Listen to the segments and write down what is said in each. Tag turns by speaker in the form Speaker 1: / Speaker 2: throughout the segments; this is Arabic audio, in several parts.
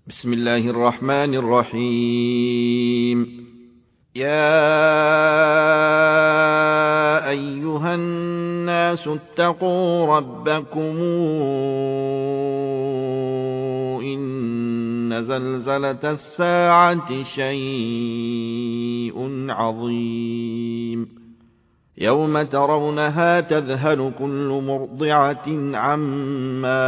Speaker 1: بسم الله الرحمن الرحيم. يا أيها الناس اتقوا ربكم إن زلزلة الساعة شيء عظيم يوم ترونها تذهل كل مرضعة عما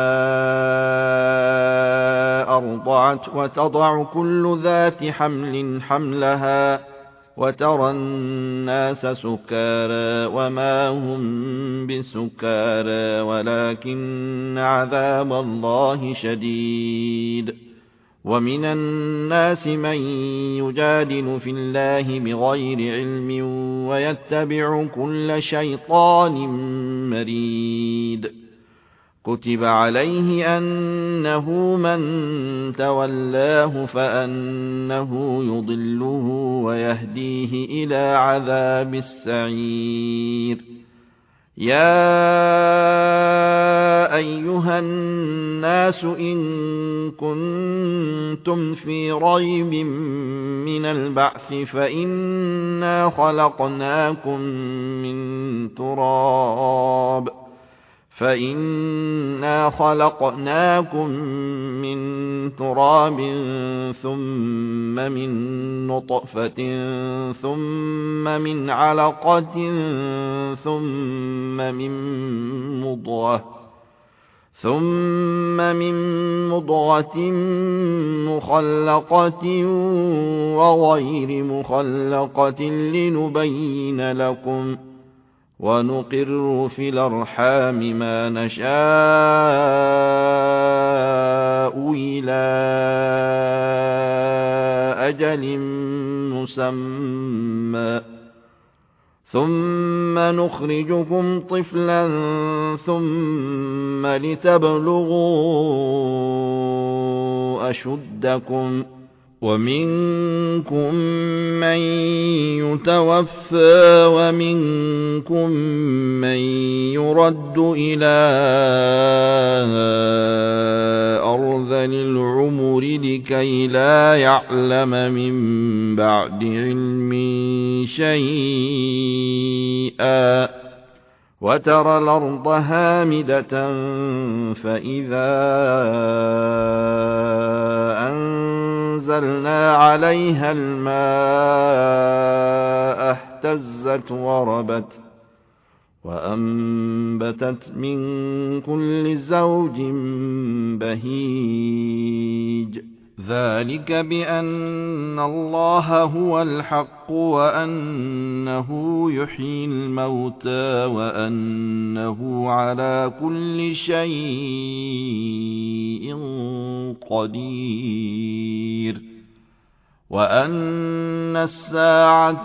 Speaker 1: أرضعت وتضع كل ذات حمل حملها وترى الناس سكارى وما هم بسكارى ولكن عذاب الله شديد. ومن الناس من يجادل في الله بغير علم ويتبع كل شيطان مريد. كتب عليه أنه من تولاه فأنه يضله ويهديه إلى عذاب السعير. يا أيها الناس إن كنتم في ريب من البعث فإنا خلقناكم من تراب ثم من نطفة ثم من علقة ثم من مضغة مخلقة وغير مخلقة لنبين لكم ونقر في الأرحام ما نشاء إلى أجل مسمى ثم نخرجكم طفلا ثم لتبلغوا أشدكم ومنكم من يتوفى ومنكم من يرد إلى أرذل العمر لكي لا يعلم من بعد علم شيئا. وترى الأرض هامدة فإذا أنزلنا عليها الماء اهتزت وربت وأنبتت من كل زوج بهيج. ذلك بأن الله هو الحق وأنه يحيي الموتى وأنه على كل شيء قدير وأن الساعة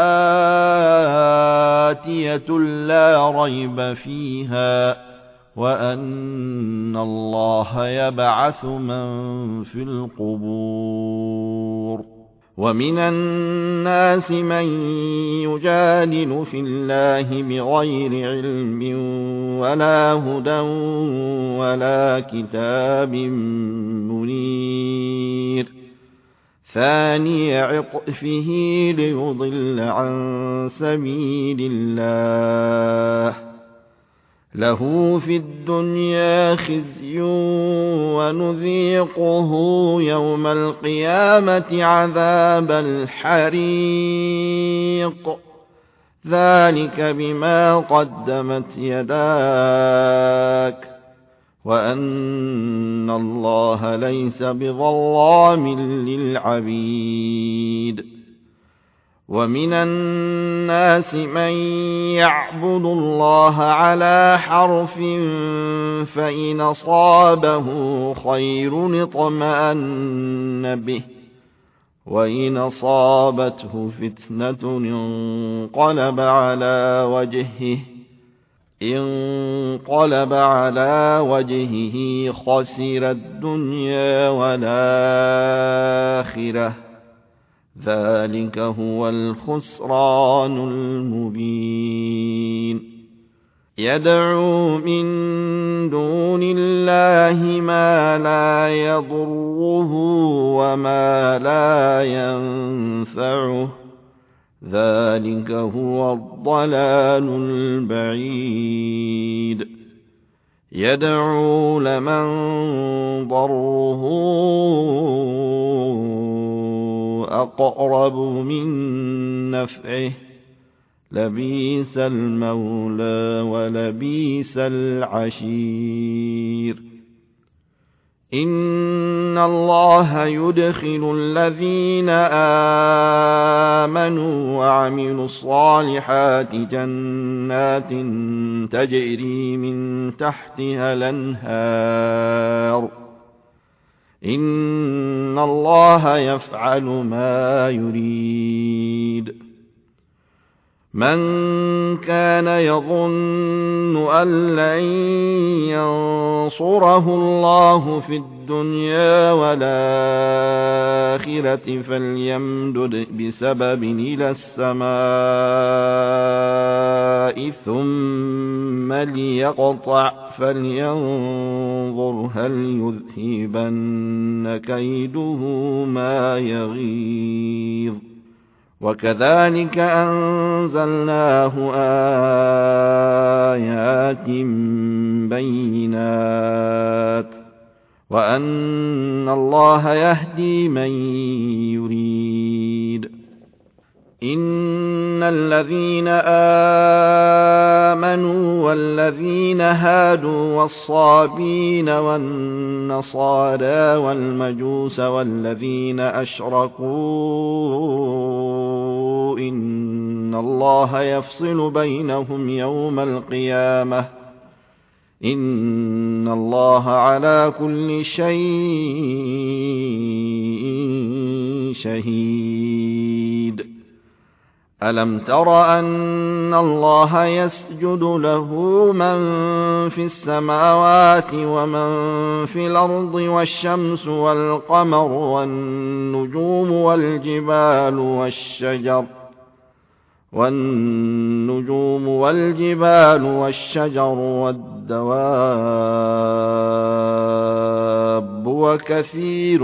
Speaker 1: آتية لا ريب فيها وأن الله يبعث من في القبور. ومن الناس من يجادل في الله بغير علم ولا هدى ولا كتاب منير. ثاني عطفه ليضل عن سبيل الله له في الدنيا خزي ونذيقه يوم القيامة عذاب الحريق. ذلك بما قدمت يداك وأن الله ليس بظلام للعبيد. ومن الناس من يعبد الله على حرف فإن أصابه خير اطمأن به وإن أصابته فتنة انقلب على وجهه خسر الدنيا والآخرة. ذلك هو الخسران المبين. يدعو من دون الله ما لا يضره وما لا ينفعه، ذلك هو الضلال البعيد. يدعو لمن ضره أقرب من نفعه، لبئس المولى ولبئس العشير. إن الله يدخل الذين آمنوا وعملوا الصالحات جنات تجري من تحتها الأنهار، إن الله يفعل ما يريد. من كان يظن أن لن ينصره الله في الدنيا والآخرة فليمدد بسبب إلى السماء ثم ليقطع فلينظر هل يذهبن كيده ما يغيظ. وكذلك أنزلناه آيات بينات وأن الله يهدي من يريد. إن الذين آمنوا والذين هادوا والصابين والنصارى والمجوس والذين أشركوا إن الله يفصل بينهم يوم القيامة، إن الله على كل شيء شهيد. ألم تر أن الله يسجد له من في السماوات ومن في الأرض والشمس والقمر والنجوم والجبال والشجر والدواب وكثير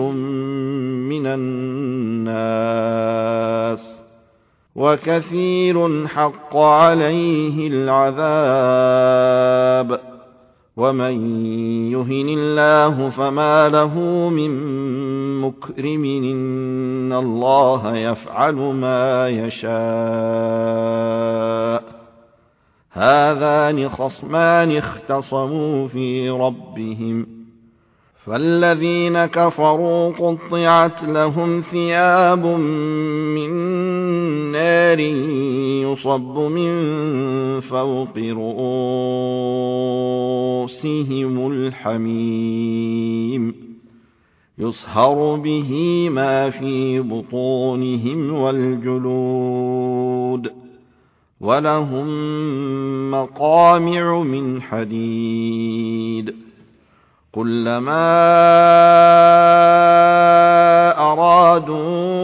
Speaker 1: وكثير حق عليه العذاب، ومن يهن الله فما له من مكرم، إن الله يفعل ما يشاء. هذان خصمان اختصموا في ربهم، فالذين كفروا قطعت لهم ثياب من نار يصب من فوق رؤوسهم الحميم، يصهر به ما في بطونهم والجلود، ولهم مقامع من حديد. كلما أرادوا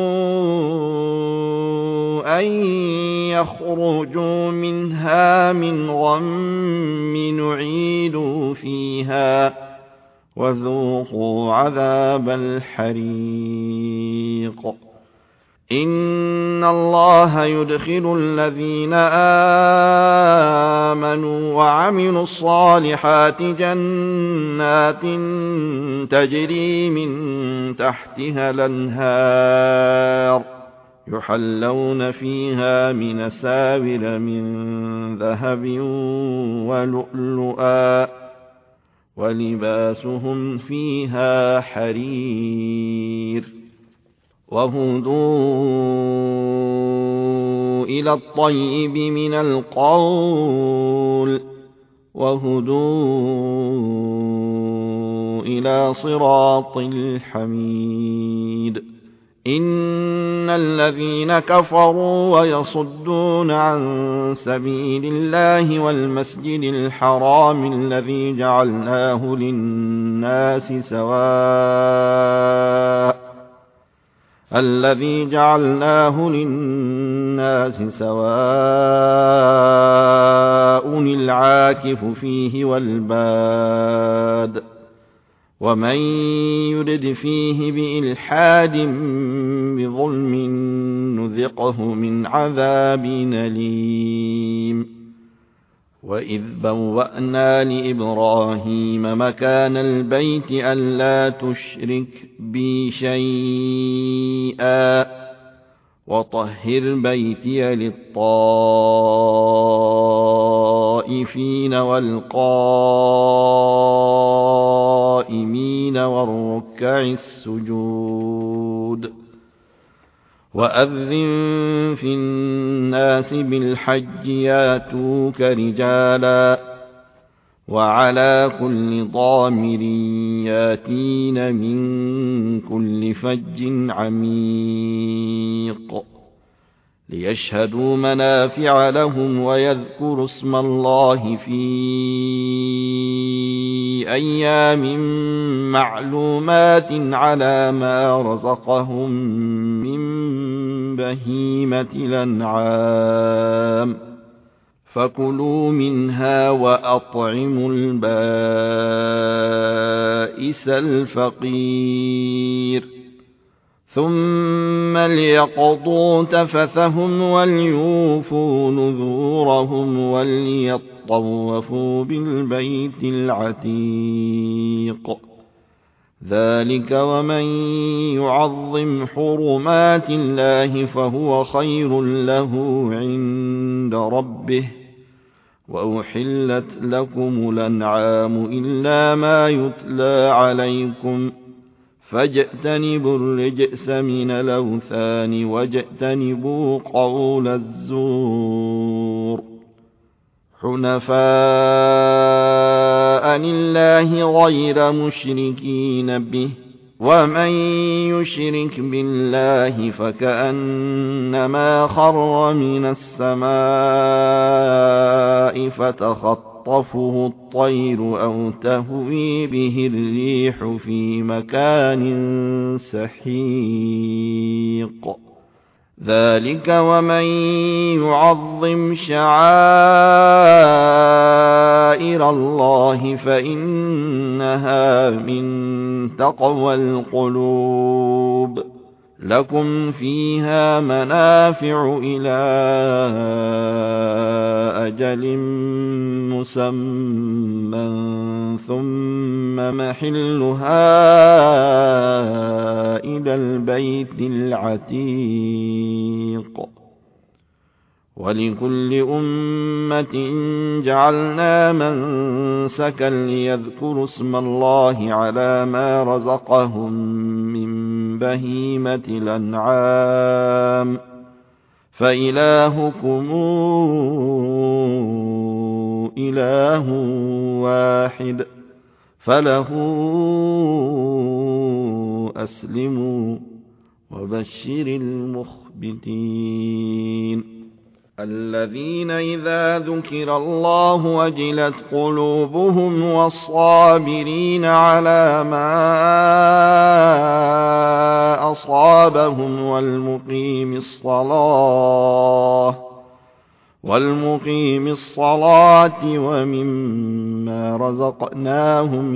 Speaker 1: أن يخرجوا منها من غم نعيدوا فيها وذوقوا عذاب الحريق. إن الله يدخل الذين آمنوا وعملوا الصالحات جنات تجري من تحتها الأنهار، يحلون فيها من أساور من ذهب ولؤلؤا، ولباسهم فيها حرير. وهدوا إلى الطيب من القول، وهدوا إلى صراط الحميد. إن الذين كفروا ويصدون عن سبيل الله والمسجد الحرام الذي جعلناه للناس سواء العاكف فيه والباد، ومن يرد فيه بإلحاد بظلم نذقه من عذاب أليم. وإذ بوأنا لإبراهيم مكان البيت ألا تشرك بي شيئا وطهر بيتي للطائفين والقائمين والركع السجود. وأذن في الناس بالحج ياتوك رجالا وعلى كل ضامر ياتين من كل فج عميق ليشهدوا منافع لهم ويذكروا اسم الله في أيام معلومات على ما رزقهم من بهيمة الأنعام فكلوا منها وأطعموا البائس الفقير ثم ليقضوا تفثهم وليوفوا نذورهم وليطوفوا بالبيت العتيق. ذلك ومن يعظم حرمات الله فهو خير له عند ربه. وأحلت لكم الأنعام إلا ما يتلى عليكم فاجتنبوا الرجس من الأوثان واجتنبوا قول الزور حنفاء لله غير مشركين به ومن يشرك بالله فكأنما خر من السماء فتخطفه الطير أو تهوي به الريح في مكان سحيق. ذلك ومن يعظم شعائر الله فإنها من تقوى القلوب. لكم فيها منافع إلى أجل مسمى ثم محلها إلى البيت العتيق. ولكل أمة جعلنا منسكا ليذكروا اسم الله على ما رزقهم من بهيمة الأنعام فإلهكم إله واحد فله أسلموا وبشر المخبتين. الذين إذا ذكر الله وجلت قلوبهم والصابرين على ما أصابهم والمقيم الصلاة ومما رزقناهم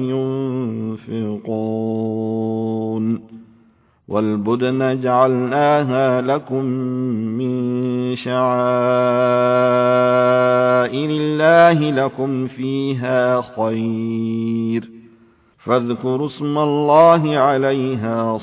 Speaker 1: ينفقون. والبدن جعلناها لكم من شعائر الله لكم فيها خير فاذكروا اسم الله عليها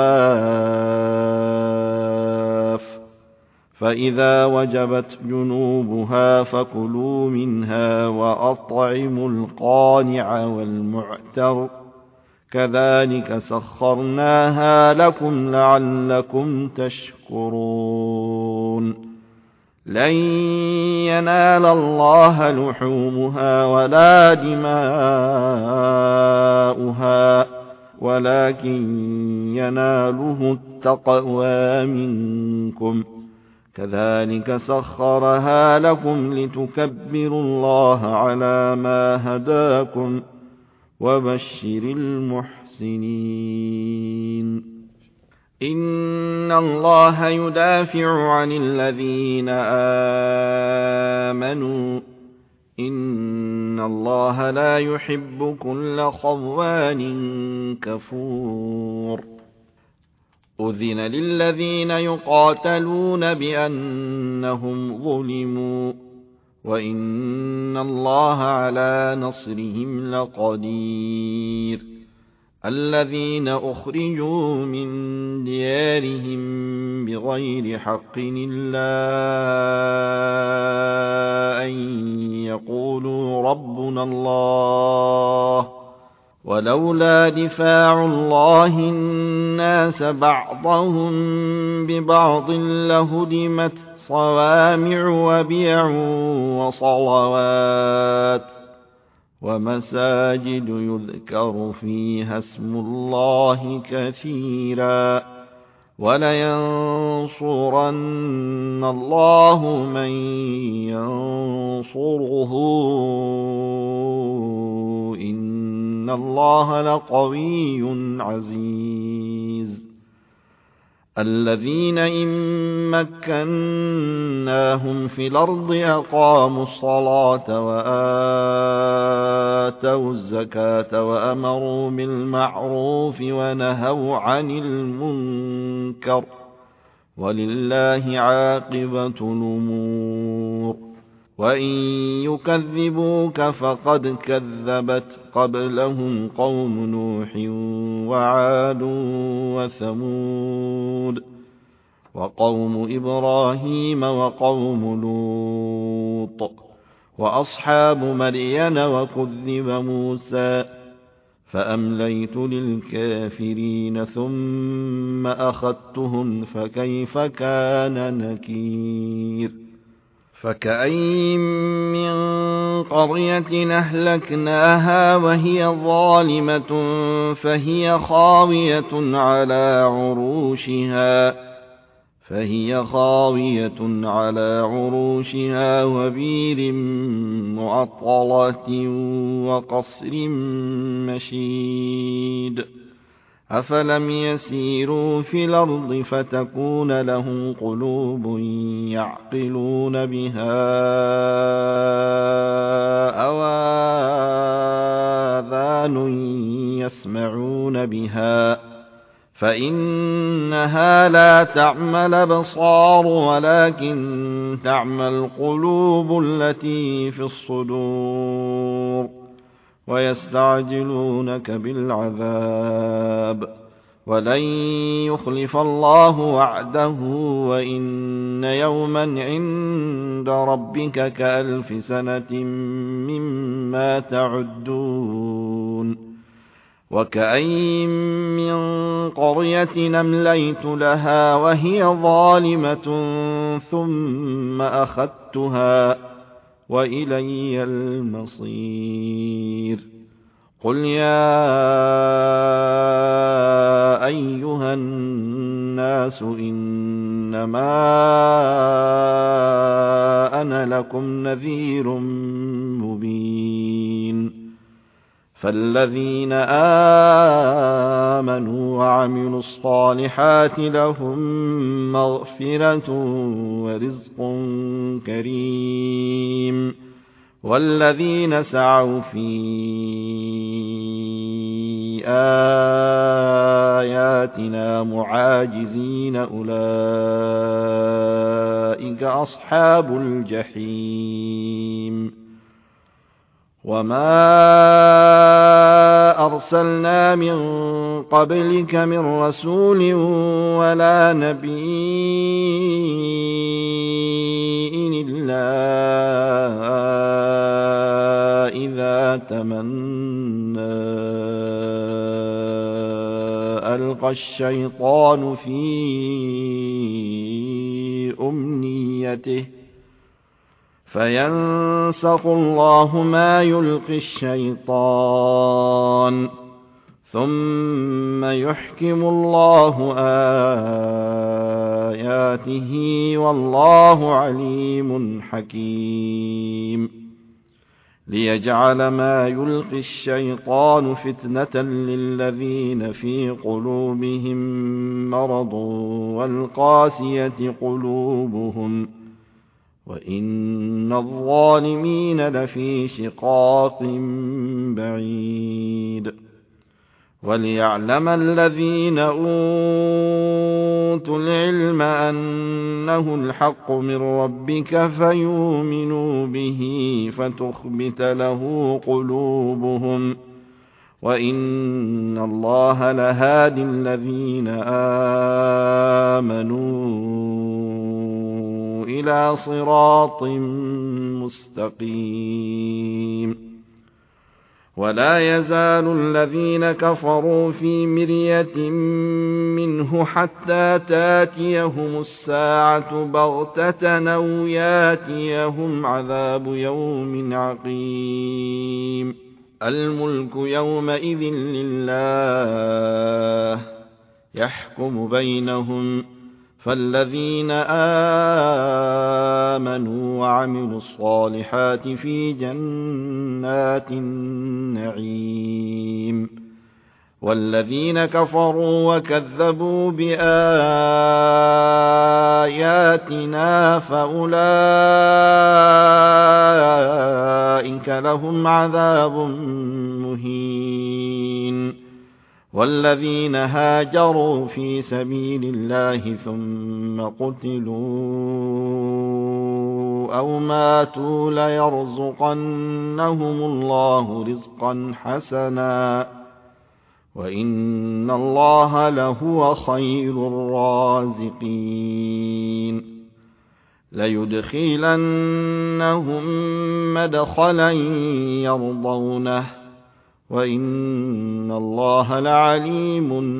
Speaker 1: صواف. فإذا وجبت جنوبها فكلوا منها وأطعموا القانع والمعتر كذلك سخرناها لكم لعلكم تشكرون. لن ينال الله لحومها ولا دماؤها ولكن يناله التقوى منكم. كذلك سخرها لكم لتكبروا الله على ما هداكم وبشر المحسنين. إن الله يدافع عن الذين آمنوا إن الله لا يحب كل خوان كفور أذن للذين يقاتلون بأنهم ظلموا وإن الله على نصرهم لقدير الذين أخرجوا من ديارهم بغير حق إلا أن يقولوا ربنا الله ولولا دفاع الله الناس بعضهم ببعض لهدمت صوامع وبيع وصلوات ومساجد يذكر فيها اسم الله كثيرا ولينصرن الله من ينصره إن الله لقوي عزيز الذين إن مكناهم في الأرض أقاموا الصلاة وآتوا الزكاة وأمروا بالمعروف ونهوا عن المنكر ولله عاقبة الأمور وإن يكذبوك فقد كذبت قبلهم قوم نوح وعاد وثمود وقوم إبراهيم وقوم لوط وأصحاب مدين وكذب موسى فأمليت للكافرين ثم أخذتهم فكيف كان نكير فكأين من قرية أهلكناها وهي ظالمة فهي خاوية على عروشها وبير معطلة وقصر مشيد أفلم يسيروا في الأرض فتكون لهم قلوب يعقلون بها أو آذان يسمعون بها فإنها لا تعمى الأبصار ولكن تعمى القلوب التي في الصدور ويستعجلونك بالعذاب ولن يخلف الله وعده وإن يوما عند ربك كألف سنة مما تعدون وكأين من قرية أمليت لها وهي ظالمة ثم أخذتها وإلي المصير قل يا أيها الناس إنما أنا لكم نذير مبين فالذين آمنوا وعملوا الصالحات لهم مغفرة ورزق كريم والذين سعوا في آياتنا معاجزين أولئك أصحاب الجحيم وما أرسلنا من قبلك من رسول ولا نبي إلا إذا تمنى ألقى الشيطان في أمنيته فينسخ الله ما يلقي الشيطان ثم يحكم الله آياته والله عليم حكيم ليجعل ما يلقي الشيطان فتنة للذين في قلوبهم مرض والقاسية قلوبهم وإن الظالمين لفي شقاق بعيد. وليعلم الذين أوتوا العلم أنه الحق من ربك فيؤمنوا به فتخبت له قلوبهم، وإن الله لهادي الذين آمنوا إلى صراط مستقيم. ولا يزال الذين كفروا في مرية منه حتى تاتيهم الساعة بغتة أو ياتيهم عذاب يوم عقيم. الملك يومئذ لله يحكم بينهم، فالذين آمنوا وعملوا الصالحات في جنات النعيم، والذين كفروا وكذبوا بآياتنا فأولئك لهم عذاب مهين. والذين هاجروا في سبيل الله ثم قتلوا أو ماتوا ليرزقنهم الله رزقا حسنا، وإن الله لهو خير الرازقين. ليدخلنهم مدخلا يرضونه، وإن الله لعليم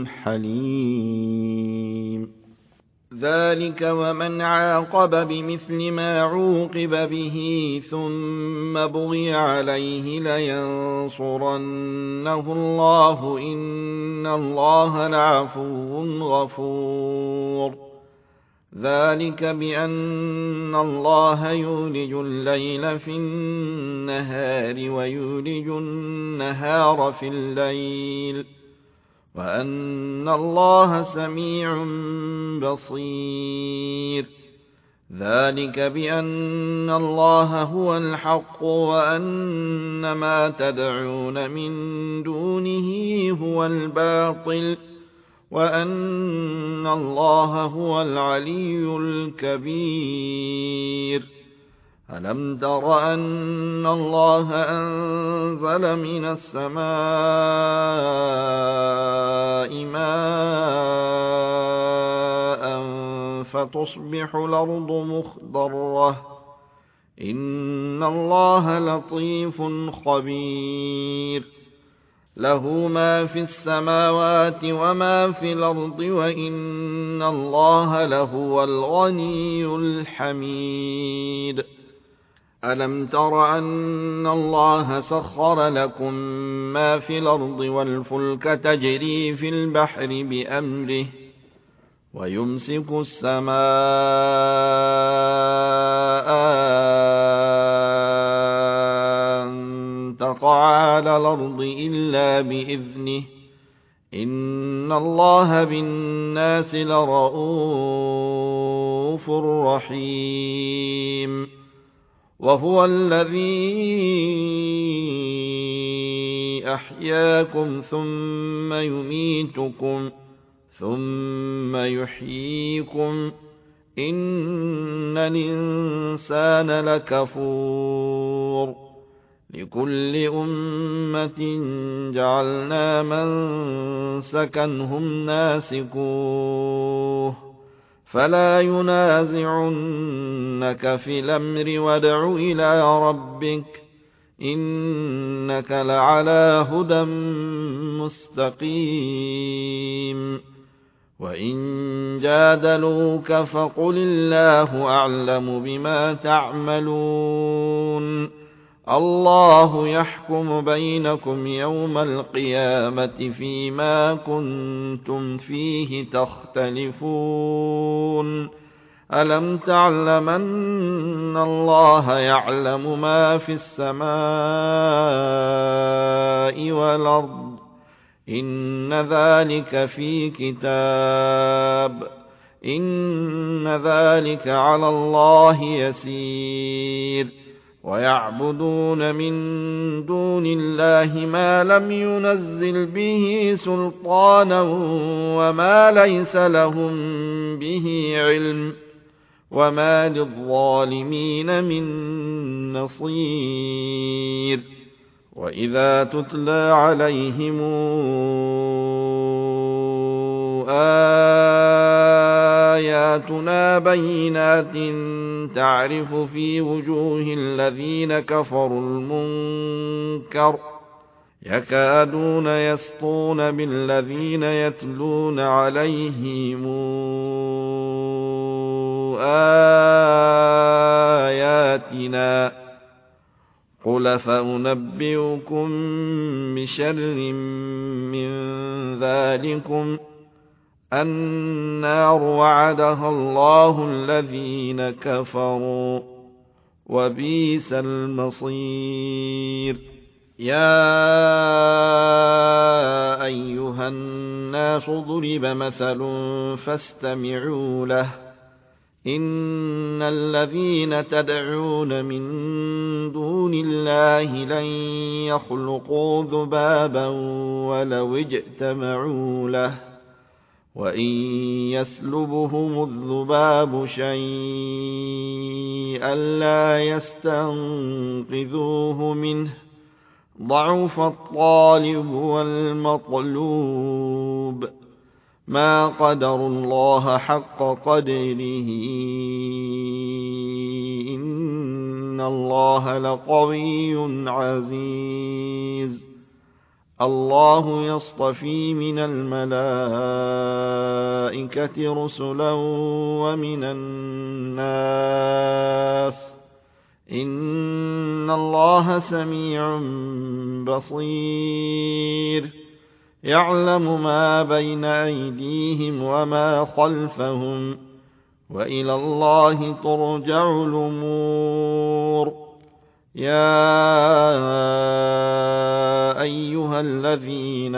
Speaker 1: حليم. ذلك ومن عاقب بمثل ما عوقب به ثم بغي عليه لينصرنه الله، إن الله لعفو غفور. ذلك بأن الله يولج الليل في النهار ويولج النهار في الليل، وأن الله سميع بصير. ذلك بأن الله هو الحق وأن ما تدعون من دونه هو الباطل، وأن الله هو العلي الكبير. ألم تر أن الله أنزل من السماء ماء فتصبح الأرض مخضرة، إن الله لطيف خبير. له ما في السماوات وما في الأرض، وإن الله لهو الغني الحميد. ألم تر أن الله سخر لكم ما في الأرض والفلك تجري في البحر بأمره، ويمسك السماء أن تقع على الأرض إلا بإذنه، إن الله بالناس لرءوف رحيم. وهو الذي أحياكم ثم يميتكم ثم يحييكم، إن الإنسان لكفور. لكل أمة جعلنا منسكا هم ناسكوه، فلا ينازعنك في الأمر وادع إلى ربك، إنك لعلى هدى مستقيم. وإن جادلوك فقل الله أعلم بما تعملون، الله يحكم بينكم يوم القيامة فيما كنتم فيه تختلفون. ألم تعلم أن الله يعلم ما في السماء والأرض، إن ذلك في كتاب، إن ذلك على الله يسير ويعبدون من دون الله ما لم ينزل به سلطانا وما ليس لهم به علم وما للظالمين من نصير وإذا تتلى عليهم آياتنا بينات تعرف في وجوه الذين كفروا المنكر يكادون يسطون بالذين يتلون عليهم آياتنا قل فأنبئكم بشر من ذلكم النار وعدها الله الذين كفروا وبئس المصير يا أيها الناس ضرب مثل فاستمعوا له إن الذين تدعون من دون الله لن يخلقوا ذبابا ولو اجتمعوا له وإن يسلبهم الذباب شيئا لا يستنقذوه منه ضعف الطالب والمطلوب ما قدروا الله حق قدره إن الله لقوي عزيز الله يصطفي من الملائكة رسلا ومن الناس إن الله سميع بصير يعلم ما بين أيديهم وما خلفهم وإلى الله ترجع الأمور يا أيها الذين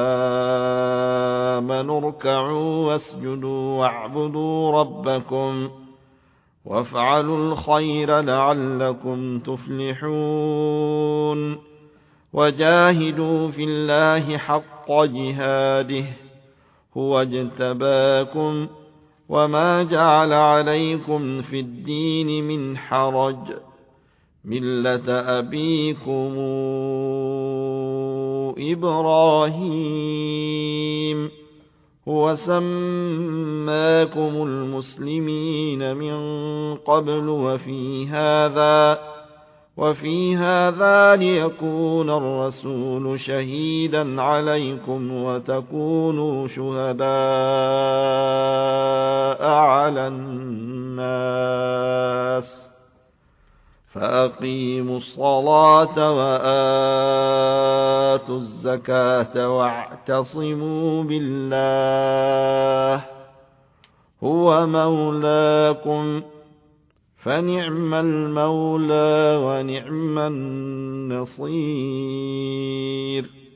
Speaker 1: آمنوا اركعوا واسجدوا واعبدوا ربكم وافعلوا الخير لعلكم تفلحون وجاهدوا في الله حق جهاده هو اجتباكم وما جعل عليكم في الدين من حرج ملة أبيكم إبراهيم هو سماكم المسلمين من قبل وفي هذا ليكون الرسول شهيدا عليكم وتكونوا شهداء على الناس فأقيموا الصلاة وآتوا الزكاة واعتصموا بالله هو مولاكم فنعم المولى ونعم النصير